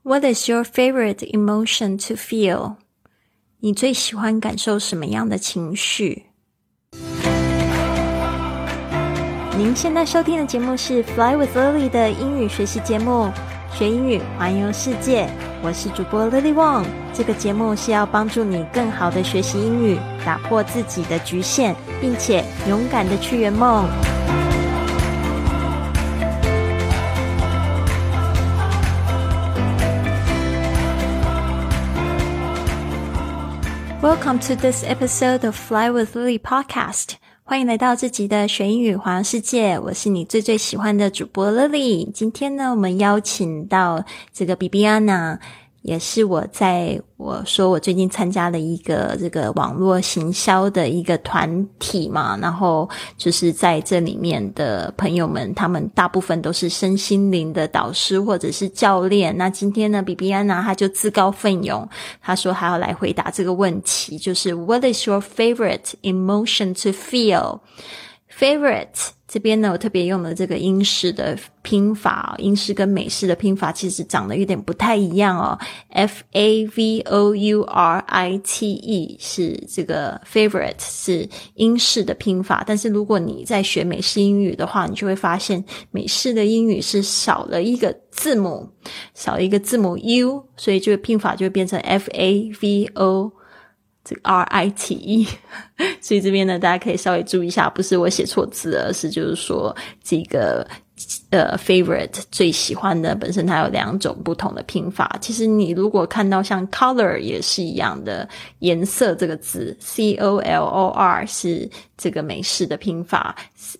What is your favorite emotion to feel? 你最喜欢感受什么样的情绪？您现在收听的节目是 Fly with Lily 的英语学习节目，学英语环游世界。我是主播 Lily Wong， 这个节目是要帮助你更好的学习英语，打破自己的局限，并且勇敢的去圆梦。Welcome to this episode of Fly with Lily podcast. 欢迎来到这集的学英语环游世界，我是你最喜欢的主播 Lily。今天呢，我们邀请到这个 Bibiana， 也是我说我最近参加了一个这个网络行销的一个团体嘛，然后就是在这里面的朋友们，他们大部分都是身心灵的导师或者是教练。那今天呢 Bibiana 他就自告奋勇，他说还要来回答这个问题，就是 What is your favorite emotion to feel? Favorite 这边呢，我特别用了这个英式的拼法，英式跟美式的拼法其实长得有点不太一样哦。Favorite 是这个 favorite 是英式的拼法，但是如果你在学美式英语的话，你就会发现美式的英语是少了一个字母 U， 所以这个拼法就会变成 Favourite，所以这边呢，大家可以稍微注意一下，不是我写错字，而是就是说这个favorite 最喜欢的本身它有两种不同的拼法。其实你如果看到像 color 也是一样的，颜色这个字 C-O-L-O-R 是这个美式的拼法，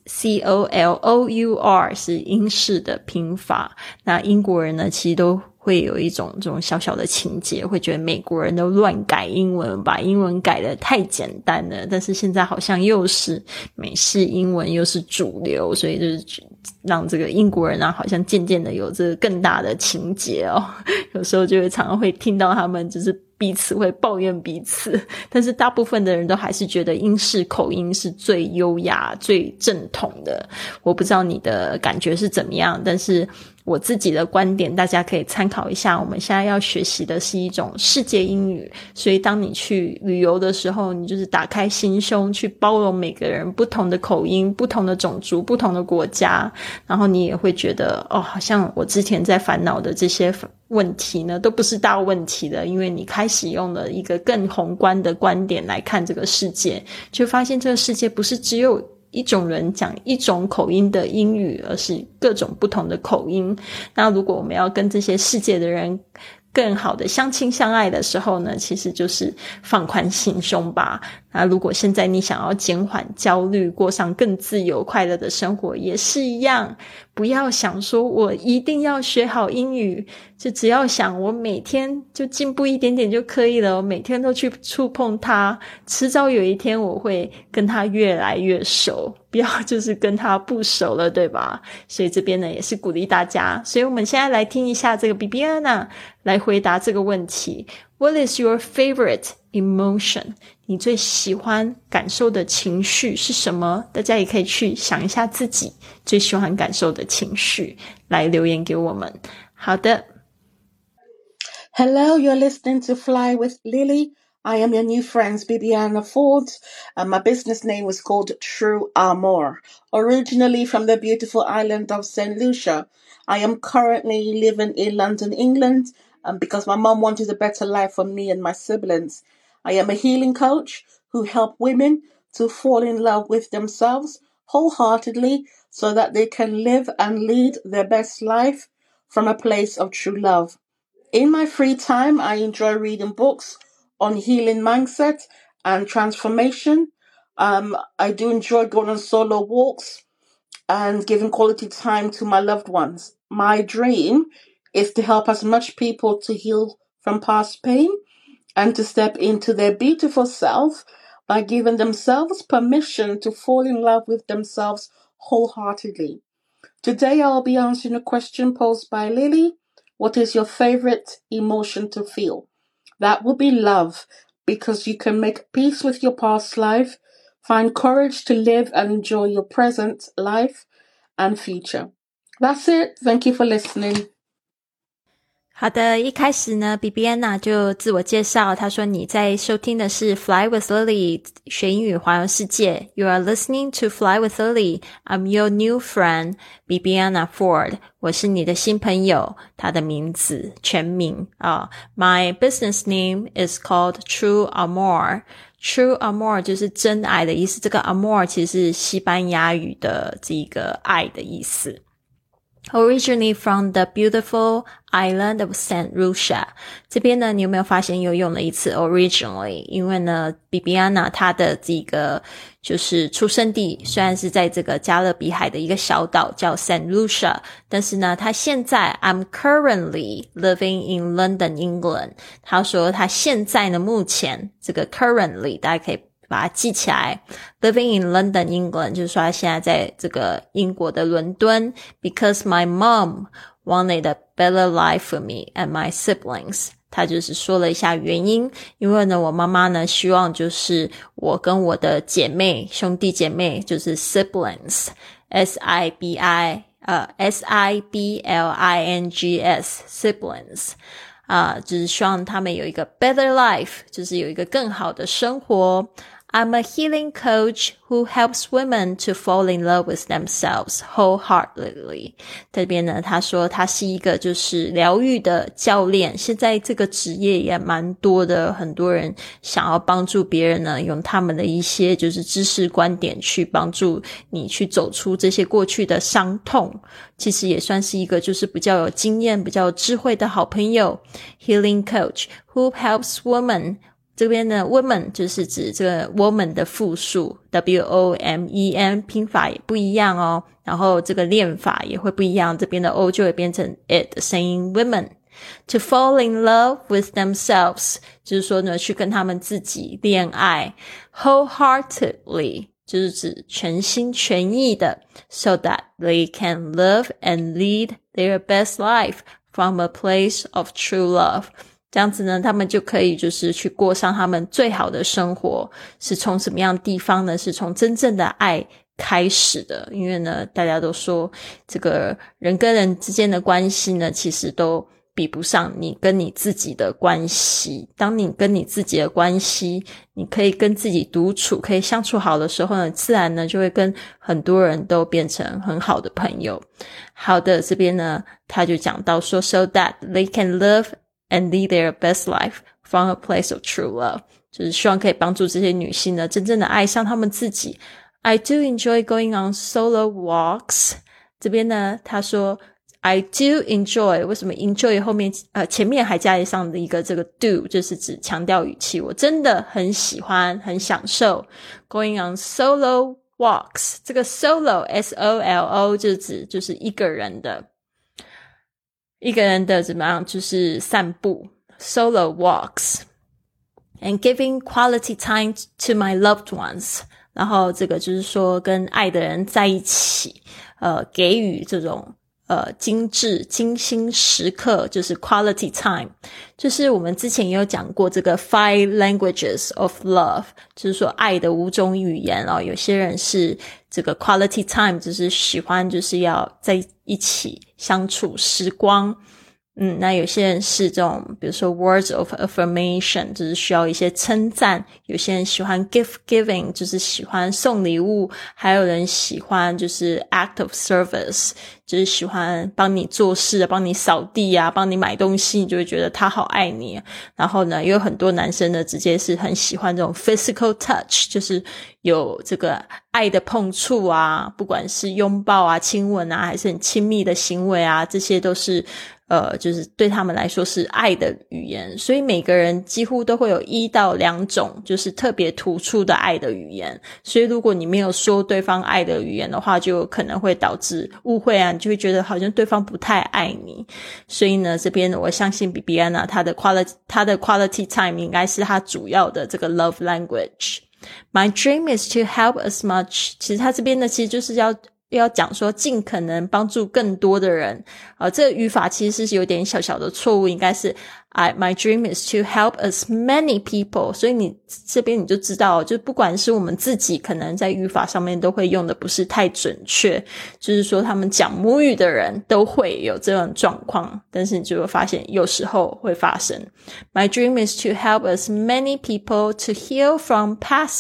C-O-L-O-U-R 是英式的拼法。那英国人呢，其实都会有一种这种小小的情节，会觉得美国人都乱改英文，把英文改得太简单了，但是现在好像又是美式英文又是主流，所以就是让这个英国人啊好像渐渐的有这个更大的情节哦。有时候就会常常会听到他们就是彼此会抱怨彼此，但是大部分的人都还是觉得英式口音是最优雅最正统的。我不知道你的感觉是怎么样，但是我自己的观点大家可以参考一下。我们现在要学习的是一种世界英语，所以当你去旅游的时候，你就是打开心胸去包容每个人不同的口音，不同的种族，不同的国家，然后你也会觉得好像我之前在烦恼的这些问题呢都不是大问题的，因为你开始用了一个更宏观的观点来看这个世界，就发现这个世界不是只有一种人讲一种口音的英语，而是各种不同的口音。那如果我们要跟这些世界的人更好的相亲相爱的时候呢，其实就是放宽心胸吧。那如果现在你想要减缓焦虑，过上更自由快乐的生活，也是一样，不要想说我一定要学好英语，就只要想我每天就进步一点点就可以了，我每天都去触碰它，迟早有一天我会跟它越来越熟，不要就是跟它不熟了，对吧？所以这边呢也是鼓励大家。所以我们现在来听一下这个 Bibiana 来回答这个问题。 What is your favorite emotion? 你最喜欢感受的情绪是什么？大家也可以去想一下自己最喜欢感受的情绪，来留言给我们。好的。 Hello, you're listening to Fly with Lily. I am your new friend, Bibiana Ford, and my business name was called True Armour. Originally from the beautiful island of St. Lucia, I am currently living in London, England, because my mum wanted a better life for me and my siblings. I am a healing coach who help women to fall in love with themselves wholeheartedly so that they can live and lead their best life from a place of true love. In my free time, I enjoy reading books on healing mindset and transformation. I do enjoy going on solo walks and giving quality time to my loved ones. My dream is to help as much people to heal from past pain and to step into their beautiful self by giving themselves permission to fall in love with themselves wholeheartedly. Today, I'll be answering a question posed by Lily. What is your favorite emotion to feel? That will be love, because you can make peace with your past life, find courage to live and enjoy your present life and future. That's it. Thank you for listening. 好的，一开始呢 Bibiana 就自我介绍，她说你在收听的是 Fly with Lily 学英语环游世界。 You are listening to Fly with Lily. I'm your new friend, Bibiana Ford. 我是你的新朋友，她的名字全名My business name is called True Amor.True Amor 就是真爱的意思，这个 Amor 其实是西班牙语的这个爱的意思。Originally from the beautiful island of St. Lucia. 这边呢，你有没有发现又用了一次 originally？ 因为呢 Bibiana 她的这个就是出生地虽然是在这个加勒比海的一个小岛叫 St. Lucia， 但是呢她现在 I'm currently living in London, England. 她说她现在呢目前这个 currently 大家可以把它记起来 Living in London, England 就是说他现在在这个英国的伦敦 Because my mom wanted a better life for me and my siblings 他就是说了一下原因，因为呢我妈妈呢希望就是我跟我的姐妹兄弟姐妹就是 siblings S-I-B-L-I-N-G-S siblings就是希望他们有一个 better life 就是有一个更好的生活。I'm a healing coach who helps women to fall in love with themselves wholeheartedly. 这边呢，他说他是一个就是疗愈的教练，现在这个职业也蛮多的，很多人想要帮助别人呢，用他们的一些就是知识观点去帮助你去走出这些过去的伤痛，其实也算是一个就是比较有经验、比较有智慧的好朋友。Healing coach who helps women这边的 woman 就是指这个 woman 的复数 W-O-M-E-N 拼法也不一样哦，然后这个练法也会不一样，这边的 O 就会变成 it 的声音 women to fall in love with themselves 就是说呢去跟他们自己恋爱 wholeheartedly 就是指全心全意的 so that they can live and lead their best life from a place of true love这样子呢他们就可以就是去过上他们最好的生活，是从什么样的地方呢？是从真正的爱开始的，因为呢大家都说这个人跟人之间的关系呢其实都比不上你跟你自己的关系，当你跟你自己的关系你可以跟自己独处可以相处好的时候呢，自然呢就会跟很多人都变成很好的朋友。好的，这边呢他就讲到说 so that they can live and lead their best life from a place of true love 就是希望可以帮助这些女性呢真正的爱上她们自己。I do enjoy going on solo walks 这边呢他说 I do enjoy 为什么 enjoy 后面前面还加上的一个这个 do 就是指强调语气，我真的很喜欢很享受 going on solo walks 这个 solo S-O-L-O 就是指就是一个人的怎么样就是散步 solo walks and giving quality time to my loved ones 然后这个就是说跟爱的人在一起给予这种精致精心时刻就是 quality time 就是我们之前也有讲过这个 five languages of love 就是说爱的5种语言有些人是这个 quality time 就是喜欢就是要在一起相处时光那有些人是这种比如说 words of affirmation 就是需要一些称赞，有些人喜欢 gift giving 就是喜欢送礼物，还有人喜欢就是 act of service 就是喜欢帮你做事帮你扫地帮你买东西，你就会觉得他好爱你。然后呢也有很多男生呢直接是很喜欢这种 physical touch 就是有这个爱的碰触不管是拥抱亲吻还是很亲密的行为这些都是就是对他们来说是爱的语言，所以每个人几乎都会有1到2种就是特别突出的爱的语言，所以如果你没有说对方爱的语言的话，就可能会导致误会你就会觉得好像对方不太爱你。所以呢这边我相信 Bibiana 她的 quality time 应该是她主要的这个 love language。My dream is to help as much 其实她这边呢其实就是要要讲说尽可能帮助更多的人，这个语法其实是有点小小的错误，应该是my dream is to help as many people。 所以你这边你就知道，就不管是我们自己可能在语法上面都会用的不是太准确，就是说他们讲母语的人都会有这种状况，但是你就会发现有时候会发生。 My dream is to help as many people to heal from past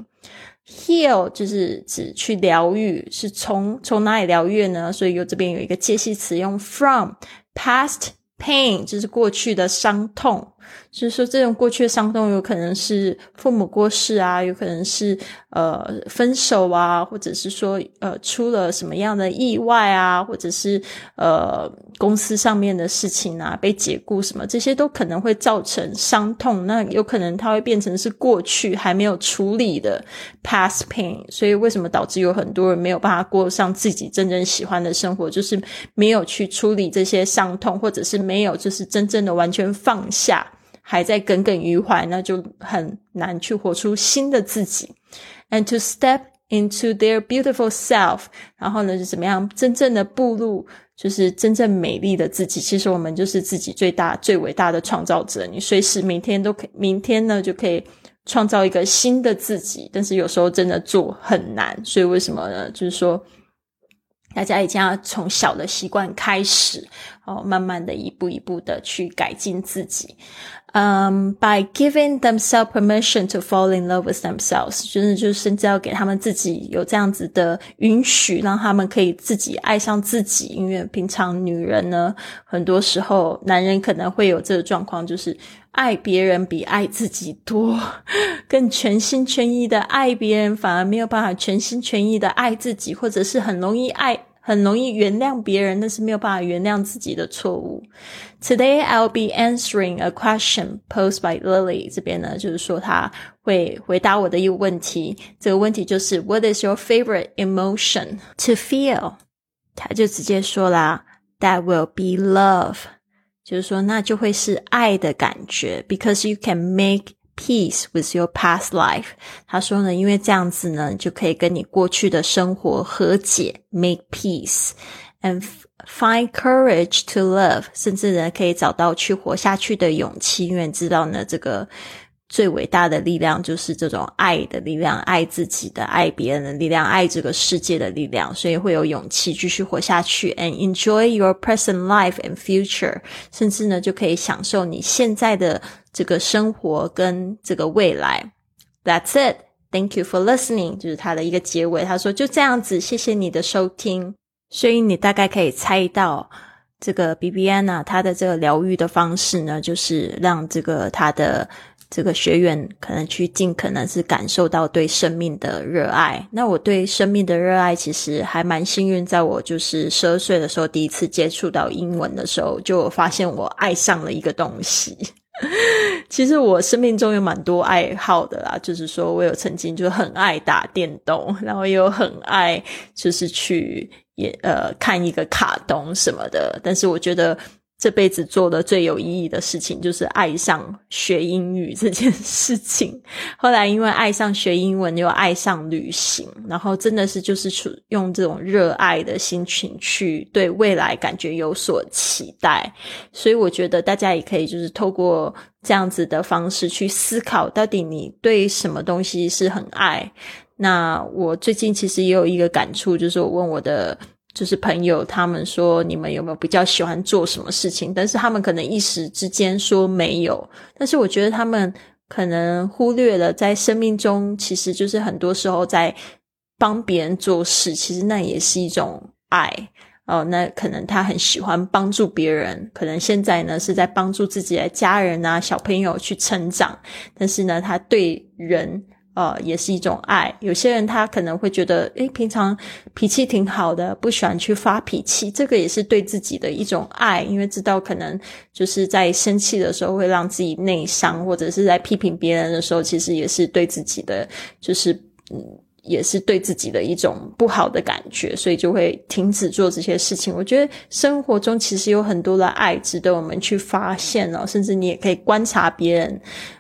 pain。Heal 就是指去疗愈，是从哪里疗愈呢？所以这边有一个介系词用 from。 Past pain 就是过去的伤痛，就是说这种过去的伤痛有可能是父母过世啊，有可能是分手啊，或者是说出了什么样的意外啊，或者是公司上面的事情啊，被解雇什么，这些都可能会造成伤痛，那有可能它会变成是过去还没有处理的 past pain。 所以为什么导致有很多人没有办法过上自己真正喜欢的生活，就是没有去处理这些伤痛，或者是没有就是真正的完全放下，还在耿耿于怀，那就很难去活出新的自己。And to step into their beautiful self， 然后呢就怎么样真正的步入就是真正美丽的自己。其实我们就是自己最伟大的创造者，你随时明天呢就可以创造一个新的自己，但是有时候真的做很难。所以为什么呢？就是说大家一定要从小的习惯开始，慢慢的一步一步的去改进自己。By giving themselves permission to fall in love with themselves， 就是甚至要给他们自己有这样子的允许，让他们可以自己爱上自己。因为平常女人呢，很多时候男人可能会有这个状况，就是爱别人比爱自己多，更全心全意的爱别人，反而没有办法全心全意的爱自己，或者是很容易原谅别人，但是没有办法原谅自己的错误。Today I'll be answering a question posed by Lily。 这边呢就是说他会回答我的一个问题，这个问题就是 What is your favorite emotion to feel？ 他就直接说啦 That will be love， 就是说那就会是爱的感觉， Because you can make peace with your past life。 他说呢，因为这样子呢就可以跟你过去的生活和解， make peace and find courage to love， 甚至呢可以找到去活下去的勇气。因为你知道呢，这个最伟大的力量就是这种爱的力量，爱自己的，爱别人的力量，爱这个世界的力量，所以会有勇气继续活下去。 And enjoy your present life and future， 甚至呢就可以享受你现在的这个生活跟这个未来。 That's it， Thank you for listening， 就是他的一个结尾。他说就这样子，谢谢你的收听。所以你大概可以猜到这个 Bibiana 她的这个疗愈的方式呢，就是让她的这个学员可能去尽可能是感受到对生命的热爱。那我对生命的热爱其实还蛮幸运，在我就是12岁的时候第一次接触到英文的时候，就发现我爱上了一个东西。其实我生命中有蛮多爱好的啦，就是说我有曾经就很爱打电动，然后也有很爱就是去看一个卡通什么的。但是我觉得这辈子做的最有意义的事情就是爱上学英语这件事情。后来因为爱上学英文又爱上旅行，然后真的是就是用这种热爱的心情去对未来感觉有所期待。所以我觉得大家也可以就是透过这样子的方式去思考，到底你对什么东西是很爱。那我最近其实也有一个感触，就是我问我的就是朋友，他们说你们有没有比较喜欢做什么事情，但是他们可能一时之间说没有。但是我觉得他们可能忽略了在生命中其实就是很多时候在帮别人做事，其实那也是一种爱。那可能他很喜欢帮助别人，可能现在呢是在帮助自己的家人啊小朋友去成长，但是呢他对人也是一种爱。有些人他可能会觉得平常脾气挺好的，不喜欢去发脾气，这个也是对自己的一种爱，因为知道可能就是在生气的时候会让自己内伤，或者是在批评别人的时候其实也是对自己的就是也是对自己的一种不好的感觉，所以就会停止做这些事情。我觉得生活中其实有很多的爱值得我们去发现甚至你也可以观察别人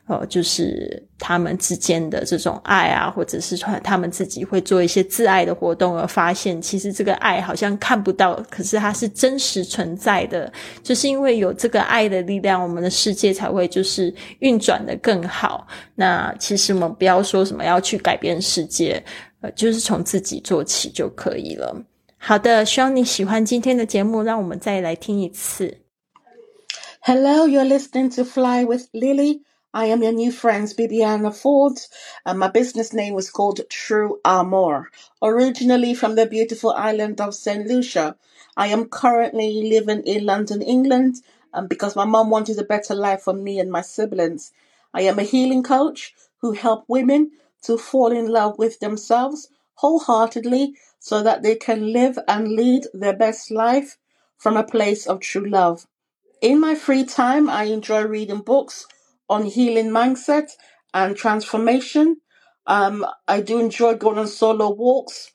就是他们之间的这种爱啊，或者是他们自己会做一些自爱的活动，而发现其实这个爱好像看不到，可是它是真实存在的。就是因为有这个爱的力量，我们的世界才会就是运转得更好。那其实我们不要说什么要去改变世界，就是从自己做起就可以了。好的，希望你喜欢今天的节目，让我们再来听一次。 Hello, you're listening to Fly with Lily. I am your new friend, Bibiana Ford. My business name was called True Armour. Originally from the beautiful island of St. Lucia, I am currently living in London, England, because my mom wanted a better life for me and my siblings. I am a healing coach who help women to fall in love with themselves wholeheartedly so that they can live and lead their best life from a place of true love. In my free time, I enjoy reading books on healing mindset and transformation. I do enjoy going on solo walks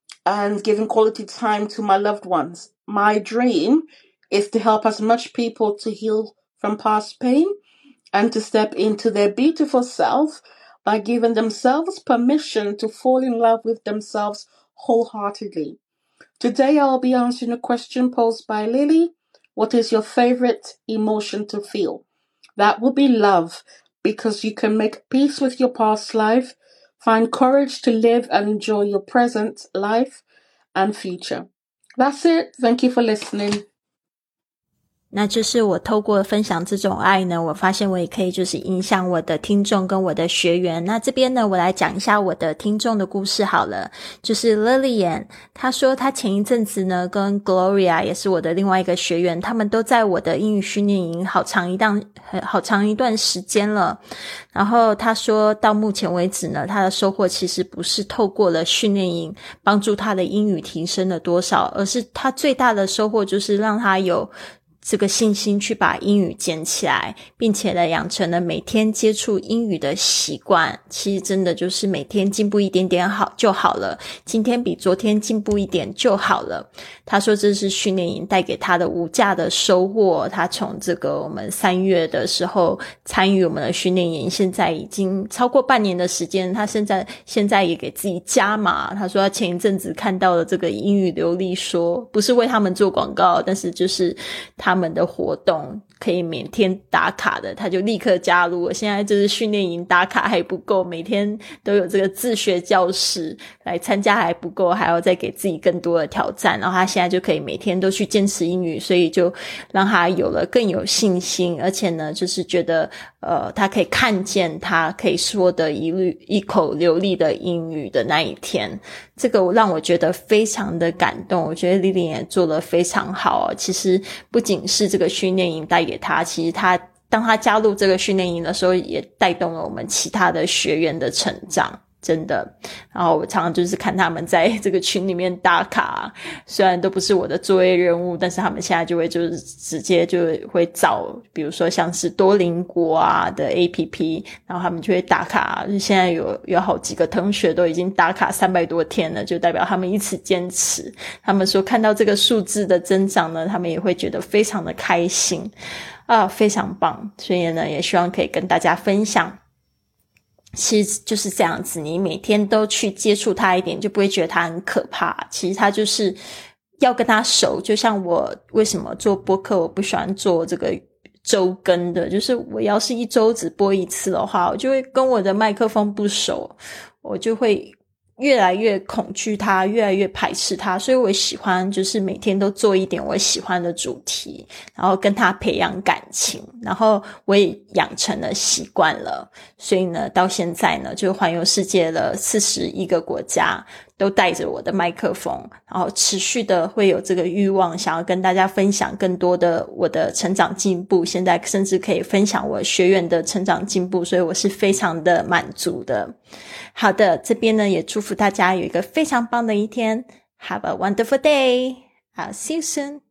and giving quality time to my loved ones. My dream is to help as much people to heal from past pain and to step into their beautiful self by giving themselves permission to fall in love with themselves wholeheartedly. Today, I'll be answering a question posed by Lily. What is your favorite emotion to feel? That will be love, because you can make peace with your past life, find courage to live and enjoy your present life and future. That's it. Thank you for listening. 那就是我透过分享这种爱呢，我发现我也可以就是影响我的听众跟我的学员。那这边呢，我来讲一下我的听众的故事好了。就是 Lillian， 她说她前一阵子呢跟 Gloria 也是我的另外一个学员，他们都在我的英语训练营好长一段时间了。然后她说到目前为止呢，她的收获其实不是透过了训练营帮助她的英语提升了多少，而是她最大的收获就是让她有这个信心去把英语捡起来，并且呢养成了每天接触英语的习惯。其实真的就是每天进步一点点好就好了，今天比昨天进步一点就好了。他说这是训练营带给他的无价的收获。他从这个我们3月的时候参与我们的训练营，现在已经超过半年的时间，他现在也给自己加码。他说他前一阵子看到了这个英语流利说，不是为他们做广告，但是就是他们的活动可以每天打卡的，他就立刻加入了。现在就是训练营打卡还不够，每天都有这个自学教室来参加还不够，还要再给自己更多的挑战。然后他现在就可以每天都去坚持英语，所以就让他有了更有信心，而且呢就是觉得他可以看见他可以说的一口流利的英语的那一天。这个让我觉得非常的感动，我觉得 Lily 也做得非常好。其实不仅是这个训练营带给他，其实当他加入这个训练营的时候，也带动了我们其他的学员的成长，真的。然后我常常就是看他们在这个群里面打卡，虽然都不是我的作业任务，但是他们现在就会就是直接就会找比如说像是多邻国啊的 APP， 然后他们就会打卡。现在有好几个同学都已经打卡300多天了，就代表他们一直坚持。他们说看到这个数字的增长呢，他们也会觉得非常的开心啊，非常棒。所以呢也希望可以跟大家分享，其实就是这样子，你每天都去接触它一点，就不会觉得它很可怕。其实它就是要跟它熟，就像我为什么做播客我不喜欢做这个周更的，就是我要是一周只播一次的话，我就会跟我的麦克风不熟，我就会越来越恐惧它，越来越排斥它。所以我喜欢就是每天都做一点我喜欢的主题，然后跟它培养感情，然后我也养成了习惯了。所以呢到现在呢就环游世界了41个国家，都带着我的麦克风，然后持续的会有这个欲望想要跟大家分享更多的我的成长进步，现在甚至可以分享我学员的成长进步，所以我是非常的满足的。好的，这边呢也祝福大家有一个非常棒的一天。Have a wonderful day. I'll see you soon.